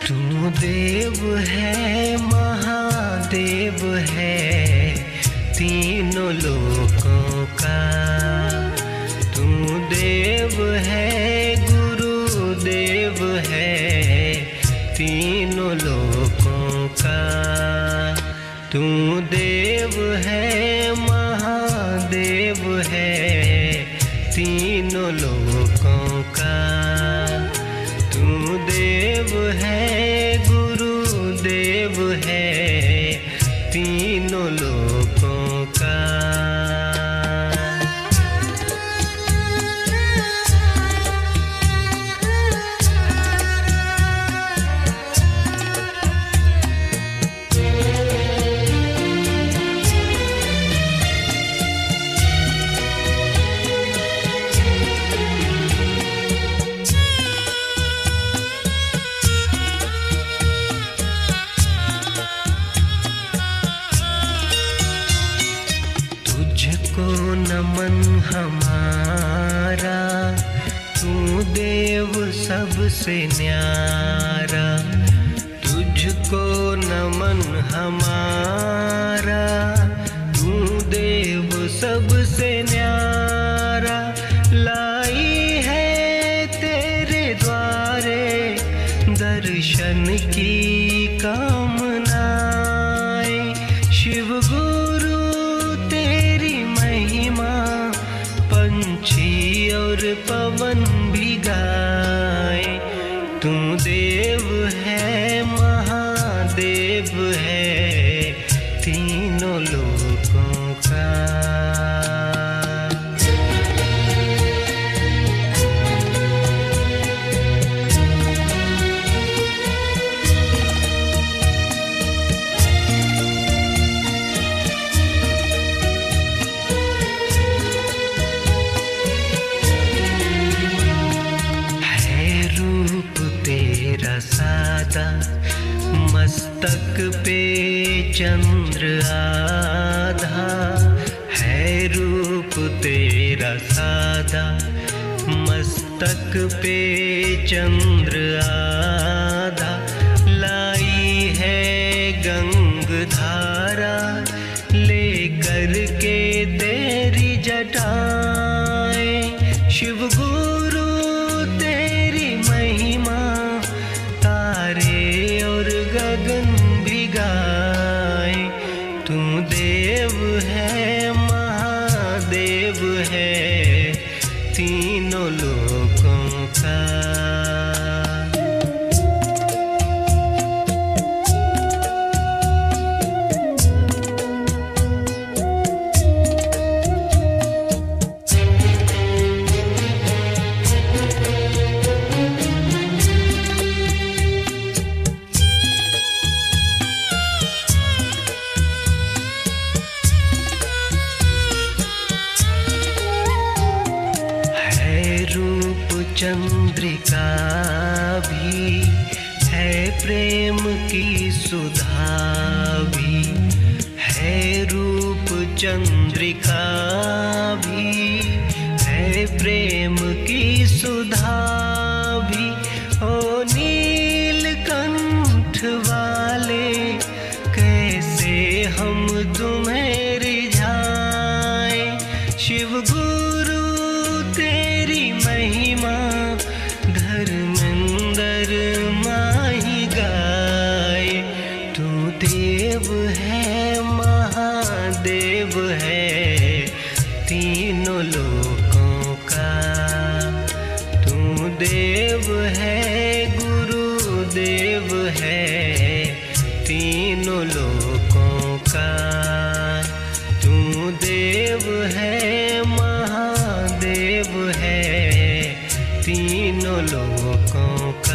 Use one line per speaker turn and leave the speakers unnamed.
तू देव है महादेव है तीनों लोकों का। तू देव है गुरुदेव है तीनों लोकों का। तू देव है महादेव है तीनों लोकों का। तू देव है गुरुदेव है तीनों लोकों का। तुझको नमन हमारा, तू देव सबसे न्यारा। तुझको नमन हमारा, तू देव सबसे न्यारा। लाई है तेरे द्वारे दर्शन की कामनाएं। शिव गुरु तेरी महिमा पंछी और पवन भी गाए। तू देव है महादेव है तीनों लोकों का। सादा मस्तक पे चंद्र आधा है। रूप तेरा सादा मस्तक पे चंद्र आधा। लाई है गंगधारा लेकर के तेरी जटाएं। शिव गुरु तेरी महिमा गगन भी गाए। तू देव है महादेव है तीनों लोकों का। चंद्रिका भी है प्रेम की सुधा भी है। रूप चंद्रिका भी है प्रेम की सुधा भी। ओ नीलकंठ वाले कैसे हम तुम्हें रिझाएं। शिव गुरु तेरी महिमा धर्मेंद्र माही गाए। तू देव है महादेव है तीनों लोकों का। तू देव है गुरुदेव है तीनों लोकों का। तू देव है महादेव है तीनों लोकों का।